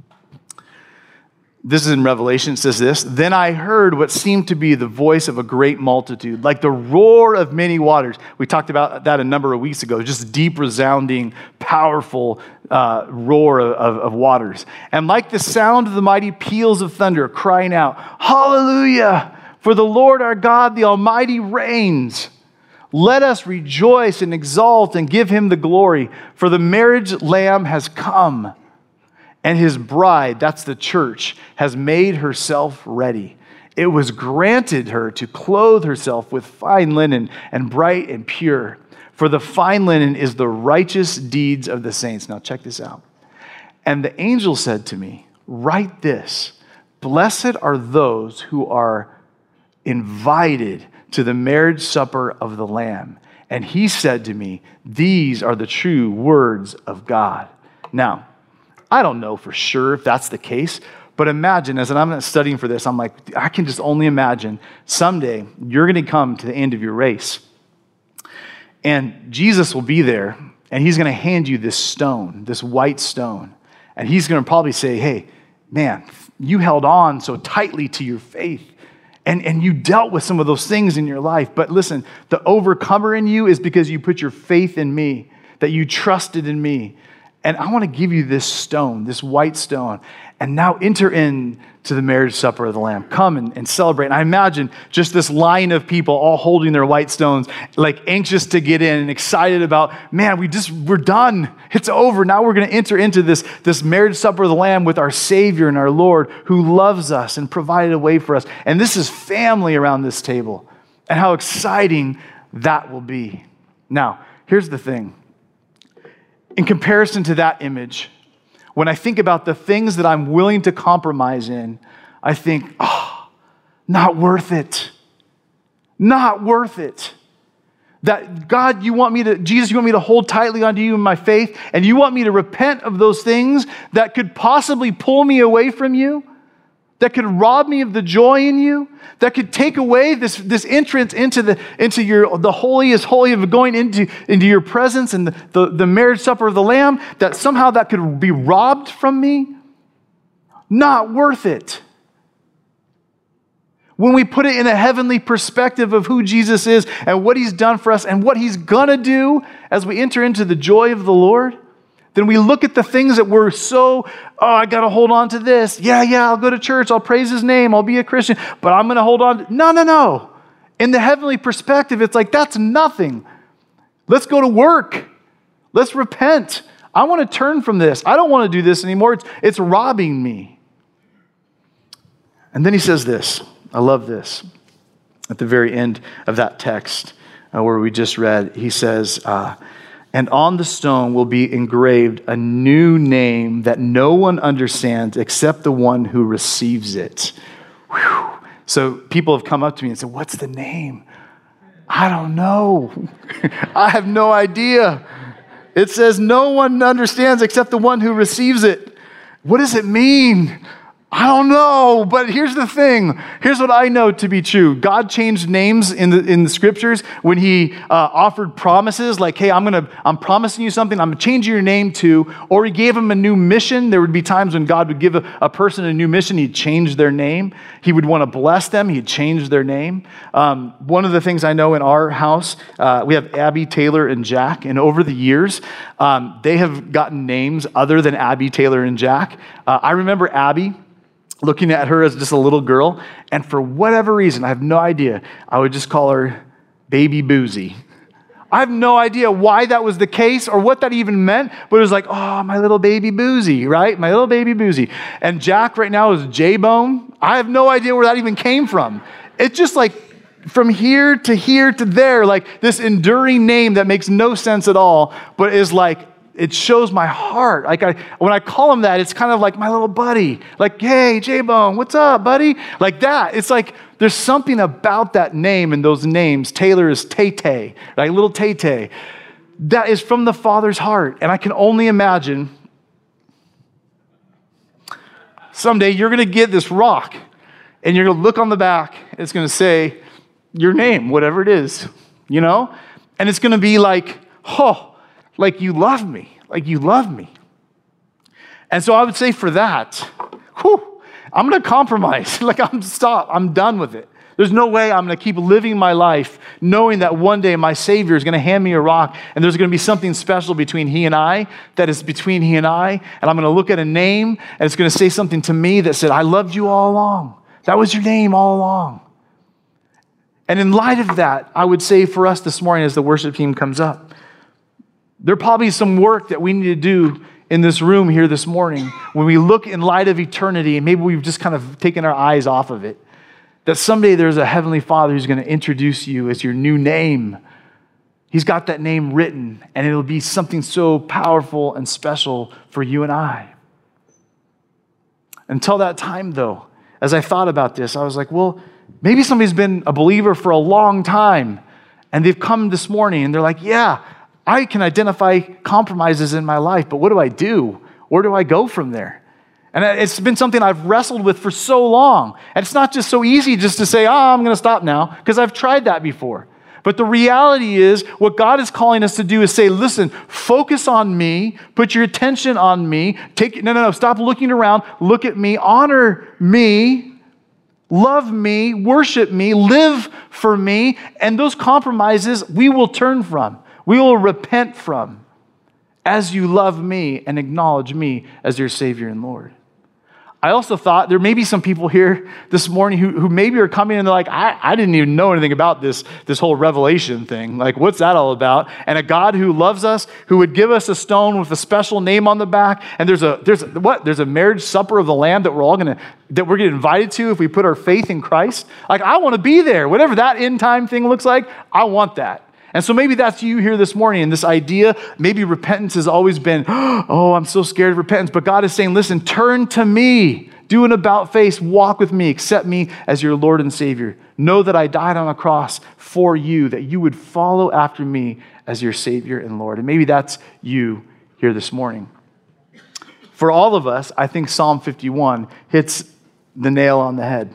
Speaker 2: This is in Revelation. It says this, then I heard what seemed to be the voice of a great multitude, like the roar of many waters. We talked about that a number of weeks ago, just deep, resounding, powerful roar of waters. And like the sound of the mighty peals of thunder, crying out, hallelujah! For the Lord our God, the Almighty, reigns. Let us rejoice and exult and give him the glory. For the marriage lamb has come, and his bride, that's the church, has made herself ready. It was granted her to clothe herself with fine linen and bright and pure. For the fine linen is the righteous deeds of the saints. Now check this out. And the angel said to me, write this, blessed are those who are invited to the marriage supper of the Lamb. And he said to me, these are the true words of God. Now, I don't know for sure if that's the case, but imagine, as I'm studying for this, I'm like, I can just only imagine someday you're going to come to the end of your race. And Jesus will be there, and he's going to hand you this stone, this white stone. And he's going to probably say, hey, man, you held on so tightly to your faith. And you dealt with some of those things in your life. But listen, the overcomer in you is because you put your faith in me, that you trusted in me. And I want to give you this stone, this white stone, and now enter into the marriage supper of the Lamb. Come and celebrate. And I imagine just this line of people all holding their white stones, like anxious to get in and excited about, man, we're done. It's over. Now we're going to enter into this marriage supper of the Lamb with our Savior and our Lord who loves us and provided a way for us. And this is family around this table. And how exciting that will be. Now, here's the thing. In comparison to that image, when I think about the things that I'm willing to compromise in, I think, not worth it. Not worth it. That God, Jesus, you want me to hold tightly onto you in my faith, and you want me to repent of those things that could possibly pull me away from you, that could rob me of the joy in you, that could take away this entrance into the holiest holy of going into your presence and the marriage supper of the Lamb, that somehow that could be robbed from me. Not worth it. When we put it in a heavenly perspective of who Jesus is and what he's done for us and what he's gonna do as we enter into the joy of the Lord, then we look at the things that we're I got to hold on to this. Yeah, I'll go to church. I'll praise his name. I'll be a Christian. But I'm going to hold on. No. In the heavenly perspective, it's like, that's nothing. Let's go to work. Let's repent. I want to turn from this. I don't want to do this anymore. It's robbing me. And then he says this. I love this. At the very end of that text where we just read, he says, and on the stone will be engraved a new name that no one understands except the one who receives it. Whew. So people have come up to me and said, what's the name? I don't know. I have no idea. It says no one understands except the one who receives it. What does it mean? I don't know, but here's the thing. Here's what I know to be true. God changed names in the scriptures when he offered promises like, hey, I'm promising you something, I'm going to change your name to, or he gave him a new mission. There would be times when God would give a person a new mission, he'd change their name. He would want to bless them, he'd change their name. One of the things I know in our house, we have Abby, Taylor, and Jack, and over the years, they have gotten names other than Abby, Taylor, and Jack. I remember Abby, looking at her as just a little girl, and for whatever reason, I have no idea, I would just call her Baby Boozy. I have no idea why that was the case or what that even meant, but it was like, oh, my little baby Boozy, right? My little baby Boozy. And Jack right now is J-Bone. I have no idea where that even came from. It's just like from here to there, like this enduring name that makes no sense at all, but is like, it shows my heart. Like when I call him that, it's kind of like my little buddy. Like, hey, J-Bone, what's up, buddy? Like that. It's like there's something about that name and those names. Taylor is Tay-Tay, like little Tay-Tay. That is from the Father's heart. And I can only imagine someday you're going to get this rock and you're going to look on the back and it's going to say your name, whatever it is, you know? And it's going to be like, like you love me, like you love me. And so I would say for that, I'm going to compromise. Like I'm done with it. There's no way I'm going to keep living my life knowing that one day my Savior is going to hand me a rock and there's going to be something special between he and I, that is between he and I, and I'm going to look at a name and it's going to say something to me that said, I loved you all along. That was your name all along. And in light of that, I would say for us this morning as the worship team comes up, there probably is some work that we need to do in this room here this morning when we look in light of eternity and maybe we've just kind of taken our eyes off of it, that someday there's a heavenly Father who's going to introduce you as your new name. He's got that name written and it'll be something so powerful and special for you and I. Until that time though, as I thought about this, I was like, well, maybe somebody's been a believer for a long time and they've come this morning and they're like, yeah, I can identify compromises in my life, but what do I do? Where do I go from there? And it's been something I've wrestled with for so long. And it's not just so easy just to say, I'm going to stop now, because I've tried that before. But the reality is, what God is calling us to do is say, listen, focus on me, put your attention on me, stop looking around, look at me, honor me, love me, worship me, live for me, and those compromises we will turn from. We will repent from. as you love me and acknowledge me as your Savior and Lord. I also thought there may be some people here this morning who maybe are coming and they're like, I didn't even know anything about this whole Revelation thing. Like, what's that all about? And a God who loves us, who would give us a stone with a special name on the back. And there's a marriage supper of the Lamb that we're going to get invited to if we put our faith in Christ. Like, I want to be there. Whatever that end time thing looks like, I want that. And so maybe that's you here this morning, and this idea, maybe repentance has always been, oh, I'm so scared of repentance. But God is saying, listen, turn to me, do an about face, walk with me, accept me as your Lord and Savior. Know that I died on a cross for you, that you would follow after me as your Savior and Lord. And maybe that's you here this morning. For all of us, I think Psalm 51 hits the nail on the head.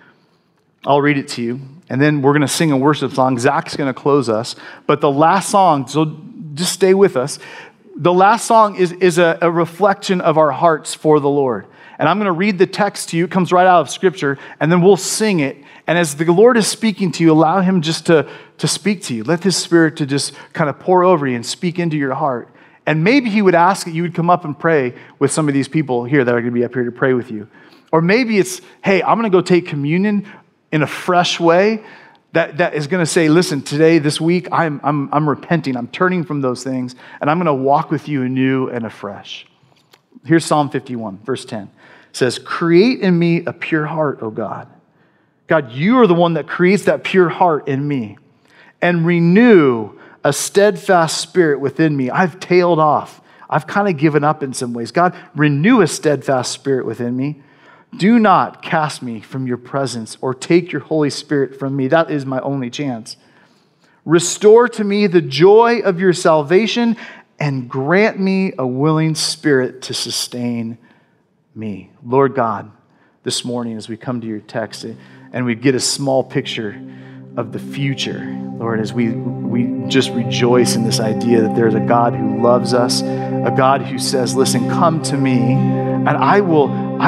Speaker 2: I'll read it to you. And then we're going to sing a worship song. Zach's going to close us. But the last song, so just stay with us. The last song is a reflection of our hearts for the Lord. And I'm going to read the text to you. It comes right out of Scripture. And then we'll sing it. And as the Lord is speaking to you, allow him just to speak to you. Let his Spirit to just kind of pour over you and speak into your heart. And maybe he would ask that you would come up and pray with some of these people here that are going to be up here to pray with you. Or maybe it's, hey, I'm going to go take communion in a fresh way that is going to say, listen, today, this week, I'm repenting. I'm turning from those things, and I'm going to walk with you anew and afresh. Here's Psalm 51, verse 10. It says, create in me a pure heart, O God. God, you are the one that creates that pure heart in me, and renew a steadfast spirit within me. I've tailed off. I've kind of given up in some ways. God, renew a steadfast spirit within me. Do not cast me from your presence or take your Holy Spirit from me. That is my only chance. Restore to me the joy of your salvation and grant me a willing spirit to sustain me. Lord God, this morning as we come to your text and we get a small picture of the future, Lord, as we just rejoice in this idea that there's a God who loves us, a God who says, listen, come to me and I will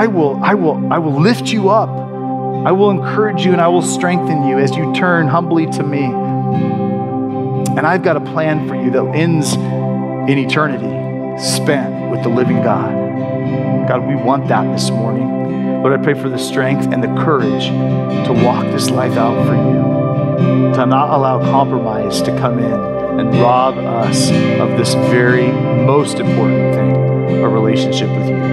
Speaker 2: lift you up. I will encourage you and I will strengthen you as you turn humbly to me. And I've got a plan for you that ends in eternity spent with the living God. God, we want that this morning. Lord, I pray for the strength and the courage to walk this life out for you, to not allow compromise to come in and rob us of this very most important thing, a relationship with you.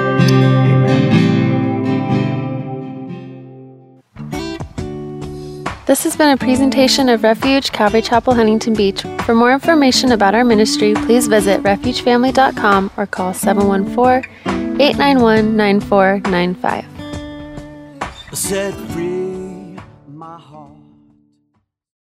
Speaker 1: This has been a presentation of Refuge Calvary Chapel, Huntington Beach. For more information about our ministry, please visit refugefamily.com or call 714-891-9495.
Speaker 3: Set free.